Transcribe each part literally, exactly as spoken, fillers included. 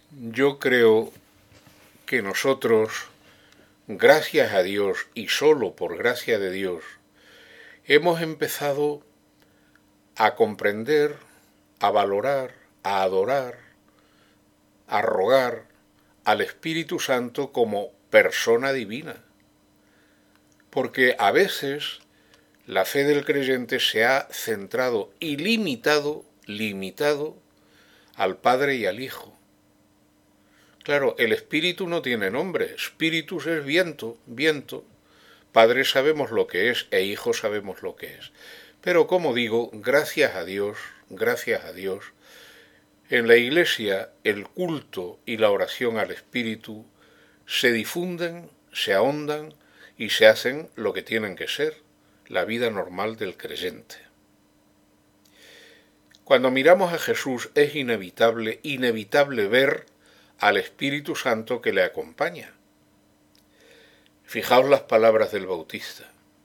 Yo creo que nosotros, gracias a Dios y solo por gracia de Dios, hemos empezado a comprender, a valorar, a adorar, a rogar al Espíritu Santo como persona divina. Porque a veces la fe del creyente se ha centrado y limitado, limitado al Padre y al Hijo. Claro, el Espíritu no tiene nombre, Spiritus es viento, viento. Padre sabemos lo que es e Hijo sabemos lo que es. Pero como digo, gracias a Dios, gracias a Dios, en la Iglesia el culto y la oración al Espíritu se difunden, se ahondan y se hacen lo que tienen que ser, la vida normal del creyente. Cuando miramos a Jesús es inevitable, inevitable ver al Espíritu Santo que le acompaña. Fijaos las palabras del Bautista.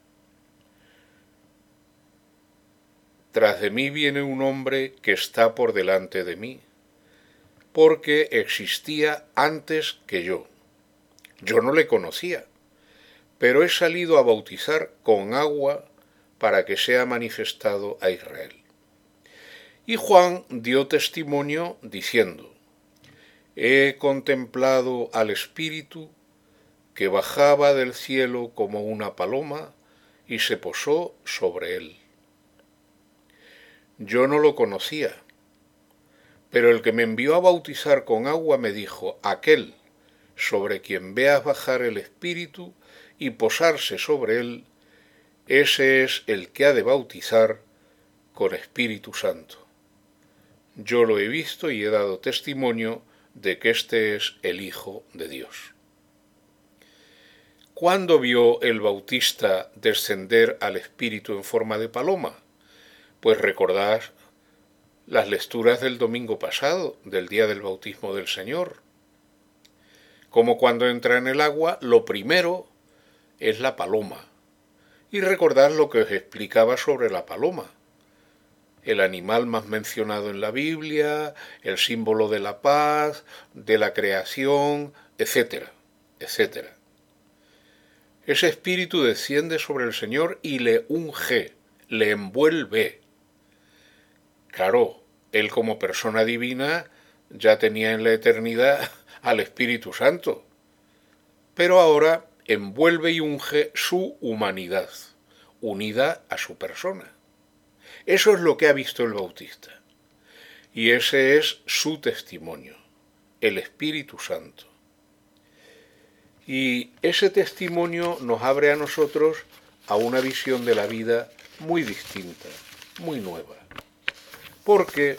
Tras de mí viene un hombre que está por delante de mí, porque existía antes que yo. Yo no le conocía, pero he salido a bautizar con agua para que sea manifestado a Israel. Y Juan dio testimonio diciendo: he contemplado al Espíritu que bajaba del cielo como una paloma y se posó sobre él. Yo no lo conocía, pero el que me envió a bautizar con agua me dijo: aquel sobre quien veas bajar el Espíritu y posarse sobre él, ese es el que ha de bautizar con Espíritu Santo. Yo lo he visto y he dado testimonio de que este es el Hijo de Dios. ¿Cuándo vio el Bautista descender al Espíritu en forma de paloma? Pues recordad las lecturas del domingo pasado, del día del bautismo del Señor. Como cuando entra en el agua, lo primero es la paloma. Y recordad lo que os explicaba sobre la paloma. El animal más mencionado en la Biblia, el símbolo de la paz, de la creación, etcétera, etcétera. Ese espíritu desciende sobre el Señor y le unge, le envuelve. Claro, él como persona divina ya tenía en la eternidad al Espíritu Santo, pero ahora envuelve y unge su humanidad, unida a su persona. Eso es lo que ha visto el Bautista. Y ese es su testimonio, el Espíritu Santo. Y ese testimonio nos abre a nosotros a una visión de la vida muy distinta, muy nueva. Porque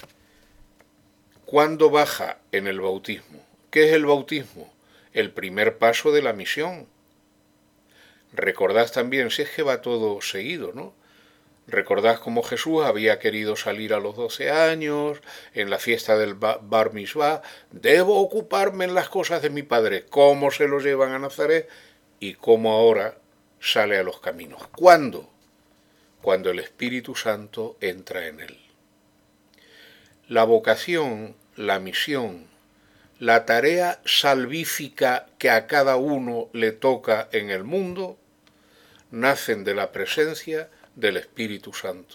cuando baja en el bautismo, ¿qué es el bautismo? El primer paso de la misión. Recordad también, si es que va todo seguido, ¿no? Recordad cómo Jesús había querido salir a los doce años, en la fiesta del Bar Mitzvah: debo ocuparme en las cosas de mi Padre. ¿Cómo se lo llevan a Nazaret? Y cómo ahora sale a los caminos. ¿Cuándo? Cuando el Espíritu Santo entra en él. La vocación, la misión, la tarea salvífica que a cada uno le toca en el mundo, nacen de la presencia del Espíritu Santo.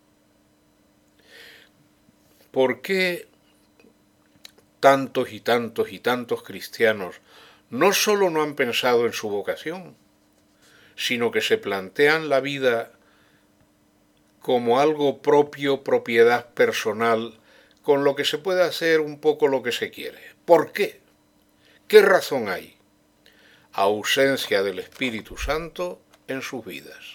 ¿Por qué tantos y tantos y tantos cristianos no solo no han pensado en su vocación, sino que se plantean la vida como algo propio, propiedad personal, con lo que se puede hacer un poco lo que se quiere? ¿Por qué? ¿Qué razón hay? Ausencia del Espíritu Santo en sus vidas.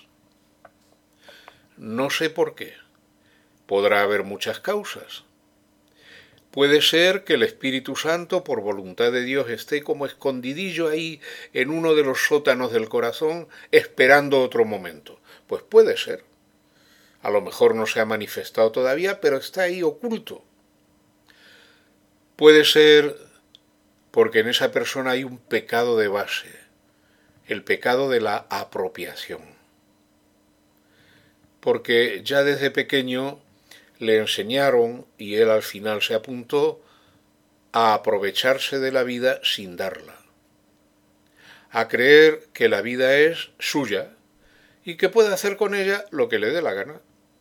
No sé por qué. Podrá haber muchas causas. Puede ser que el Espíritu Santo, por voluntad de Dios, esté como escondidillo ahí en uno de los sótanos del corazón, esperando otro momento. Pues puede ser. A lo mejor no se ha manifestado todavía, pero está ahí oculto. Puede ser porque en esa persona hay un pecado de base, el pecado de la apropiación. Porque ya desde pequeño le enseñaron, y él al final se apuntó, a aprovecharse de la vida sin darla, a creer que la vida es suya y que puede hacer con ella lo que le dé la gana.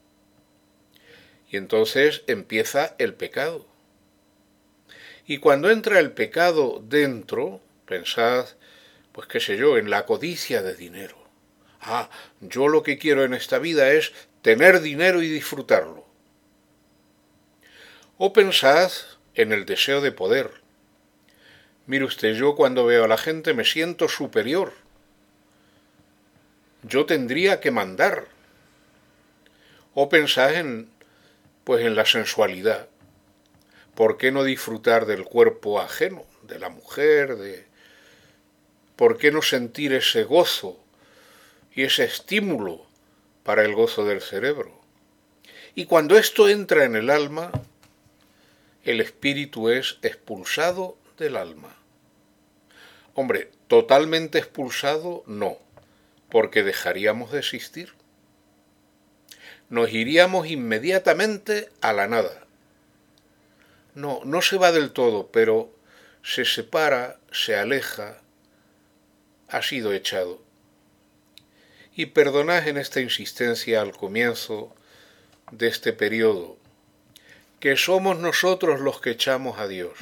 Y entonces empieza el pecado. Y cuando entra el pecado dentro, pensad, pues qué sé yo, en la codicia de dinero. Ah, yo lo que quiero en esta vida es tener dinero y disfrutarlo. O pensad en el deseo de poder. Mire usted, yo cuando veo a la gente me siento superior. Yo tendría que mandar. O pensad en, pues en la sensualidad. ¿Por qué no disfrutar del cuerpo ajeno, de la mujer, de... ¿Por qué no sentir ese gozo y ese estímulo para el gozo del cerebro? Y cuando esto entra en el alma, el espíritu es expulsado del alma. Hombre, totalmente expulsado no, porque dejaríamos de existir. Nos iríamos inmediatamente a la nada. No, no se va del todo, pero se separa, se aleja, ha sido echado. Y perdonad en esta insistencia al comienzo de este periodo, que somos nosotros los que echamos a Dios.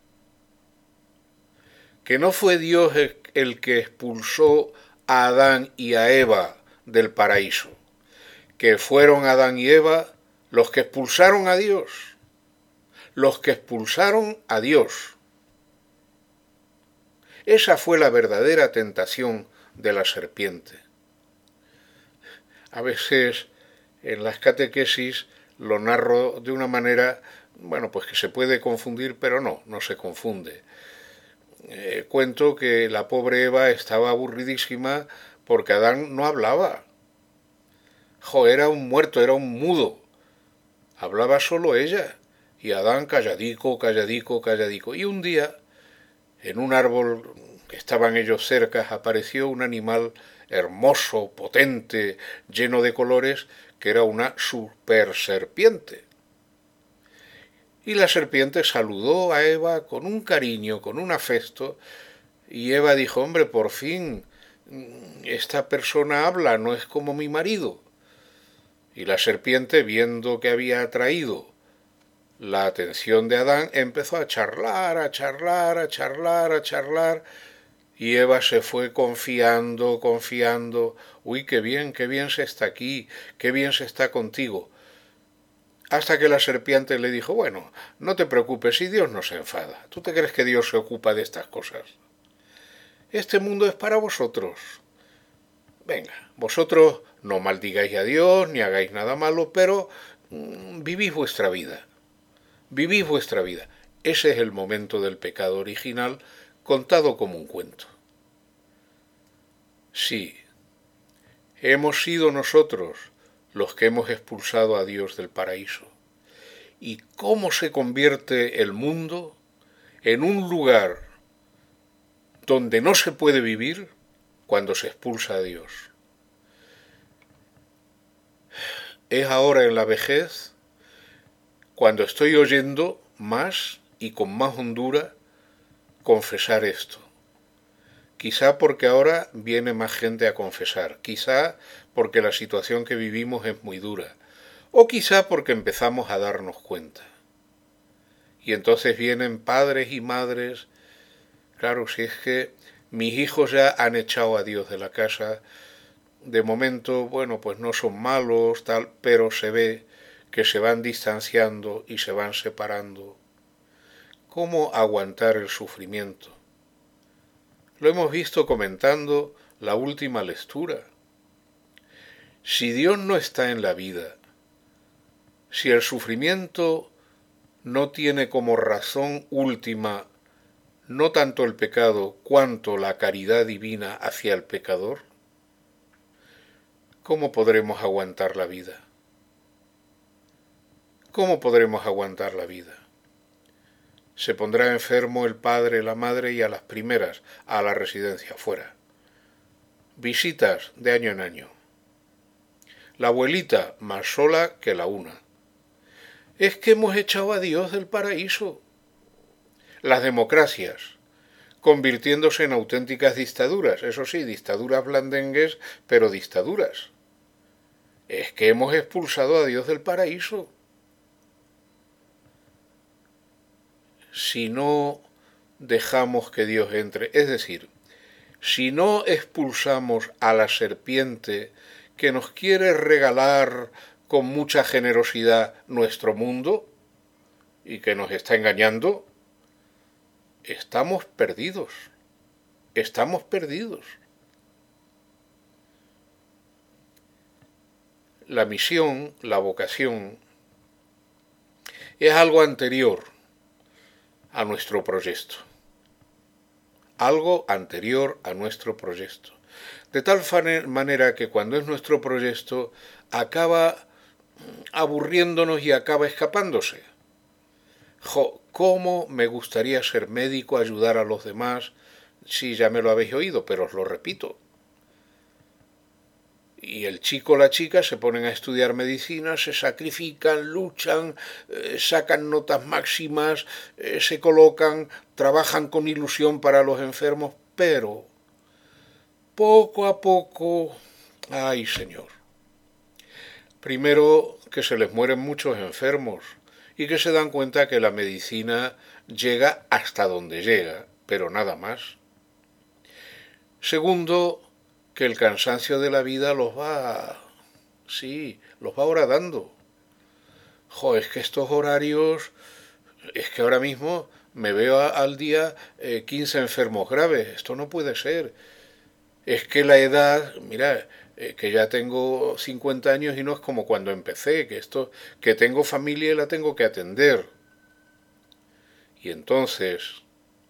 Que no fue Dios el que expulsó a Adán y a Eva del paraíso, que fueron Adán y Eva los que expulsaron a Dios, los que expulsaron a Dios. Esa fue la verdadera tentación de la serpiente. A veces en las catequesis lo narro de una manera, bueno, pues que se puede confundir, pero no, no se confunde. Eh, cuento que la pobre Eva estaba aburridísima porque Adán no hablaba. Jo, era un muerto, era un mudo. Hablaba solo ella. Y Adán calladico, calladico, calladico. Y un día, en un árbol que estaban ellos cerca, apareció un animal hermoso, potente, lleno de colores, que era una super serpiente. Y la serpiente saludó a Eva con un cariño, con un afecto, y Eva dijo, hombre, por fin, esta persona habla, no es como mi marido. Y la serpiente, viendo que había atraído la atención de Adán, empezó a charlar, a charlar, a charlar, a charlar, y Eva se fue confiando, confiando, uy, qué bien, qué bien se está aquí, qué bien se está contigo. Hasta que la serpiente le dijo, bueno, no te preocupes, si Dios no se enfada. ¿Tú te crees que Dios se ocupa de estas cosas? Este mundo es para vosotros. Venga, vosotros no maldigáis a Dios, ni hagáis nada malo, pero mmm, vivís vuestra vida. Vivís vuestra vida. Ese es el momento del pecado original, contado como un cuento. Sí, hemos sido nosotros los que hemos expulsado a Dios del paraíso. ¿Y cómo se convierte el mundo en un lugar donde no se puede vivir cuando se expulsa a Dios? Es ahora en la vejez cuando estoy oyendo más y con más hondura confesar esto. Quizá porque ahora viene más gente a confesar, quizá porque la situación que vivimos es muy dura, o quizá porque empezamos a darnos cuenta. Y entonces vienen padres y madres, claro, si es que mis hijos ya han echado a Dios de la casa, de momento, bueno, pues no son malos, tal, pero se ve que se van distanciando y se van separando. ¿Cómo aguantar el sufrimiento? Lo hemos visto comentando la última lectura. Si Dios no está en la vida, si el sufrimiento no tiene como razón última no tanto el pecado cuanto la caridad divina hacia el pecador, ¿cómo podremos aguantar la vida? ¿Cómo podremos aguantar la vida? Se pondrá enfermo el padre, la madre y a las primeras, a la residencia, fuera. Visitas de año en año. La abuelita más sola que la una. Es que hemos echado a Dios del paraíso. las democracias, convirtiéndose en auténticas dictaduras, eso sí, dictaduras blandengues, pero dictaduras. Es que hemos expulsado a Dios del paraíso. Si no dejamos que Dios entre, es decir, si no expulsamos a la serpiente que nos quiere regalar con mucha generosidad nuestro mundo y que nos está engañando, estamos perdidos, estamos perdidos. La misión, la vocación, es algo anterior a nuestro proyecto. Algo anterior a nuestro proyecto. De tal manera que cuando es nuestro proyecto acaba aburriéndonos y acaba escapándose. Jo, ¿cómo me gustaría ser médico, ayudar a los demás? Sí, ya me lo habéis oído, pero os lo repito. Y el chico o la chica se ponen a estudiar medicina, se sacrifican, luchan, eh, sacan notas máximas, eh, se colocan, trabajan con ilusión para los enfermos, pero poco a poco, ay Señor, primero que se les mueren muchos enfermos y que se dan cuenta que la medicina llega hasta donde llega, pero nada más. Segundo, que el cansancio de la vida los va, sí, los va horadando. Jo, es que estos horarios, es que ahora mismo me veo a, al día eh, quince enfermos graves, esto no puede ser. Es que la edad, mira, eh, que ya tengo cincuenta años y no es como cuando empecé, que esto, que tengo familia y la tengo que atender. Y entonces,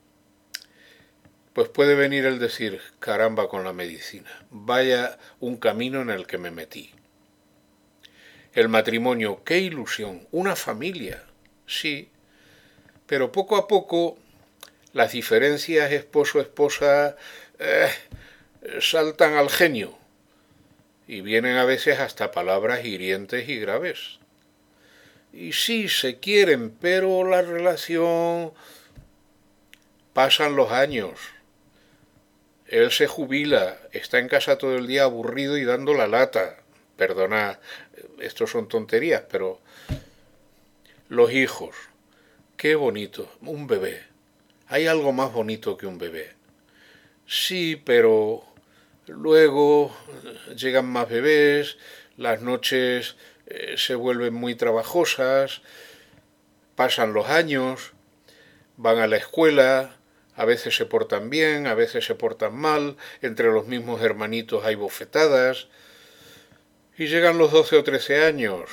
pues puede venir el decir, caramba con la medicina, vaya un camino en el que me metí. El matrimonio, qué ilusión, una familia, sí, pero poco a poco las diferencias esposo-esposa eh, saltan al genio y vienen a veces hasta palabras hirientes y graves. Y sí, se quieren, pero la relación, pasan los años. Él se jubila, está en casa todo el día aburrido y dando la lata. Perdona, estos son tonterías, pero los hijos, qué bonito, un bebé. ¿Hay algo más bonito que un bebé? Sí, pero luego llegan más bebés, las noches eh, se vuelven muy trabajosas, pasan los años, van a la escuela, a veces se portan bien, a veces se portan mal, entre los mismos hermanitos hay bofetadas, y llegan los doce o trece años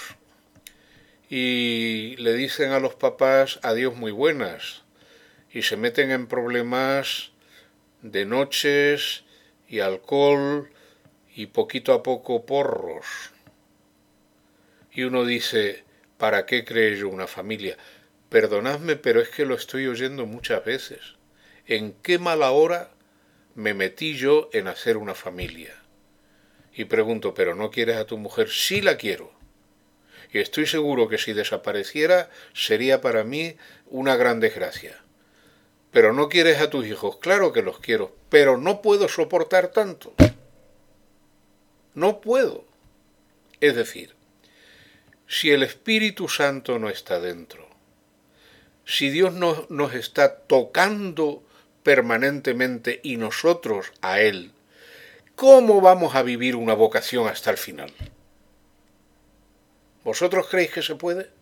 y le dicen a los papás adiós muy buenas y se meten en problemas de noches y alcohol y poquito a poco porros. Y uno dice, ¿para qué cree yo una familia? Perdonadme, pero es que lo estoy oyendo muchas veces. ¿En qué mala hora me metí yo en hacer una familia? Y pregunto, ¿pero no quieres a tu mujer? Sí la quiero. Y estoy seguro que si desapareciera sería para mí una gran desgracia. ¿Pero no quieres a tus hijos? Claro que los quiero, pero no puedo soportar tanto. No puedo. Es decir, si el Espíritu Santo no está dentro, si Dios no, nos está tocando permanentemente y nosotros a Él, ¿cómo vamos a vivir una vocación hasta el final? ¿Vosotros creéis que se puede?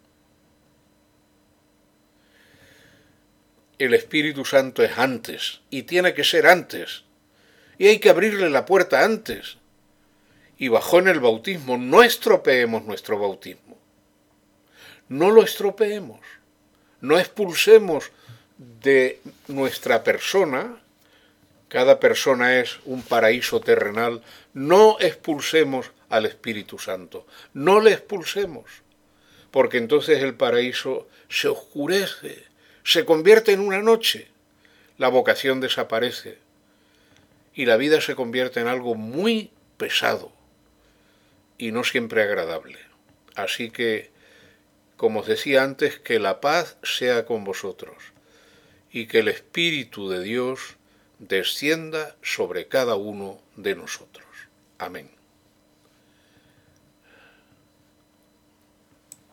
El Espíritu Santo es antes, y tiene que ser antes, y hay que abrirle la puerta antes. Y bajó en el bautismo, no estropeemos nuestro bautismo. No lo estropeemos. No expulsemos de nuestra persona, cada persona es un paraíso terrenal, no expulsemos al Espíritu Santo, no le expulsemos, porque entonces el paraíso se oscurece, se convierte en una noche, la vocación desaparece y la vida se convierte en algo muy pesado y no siempre agradable. Así que, como os decía antes, que la paz sea con vosotros y que el Espíritu de Dios descienda sobre cada uno de nosotros. Amén.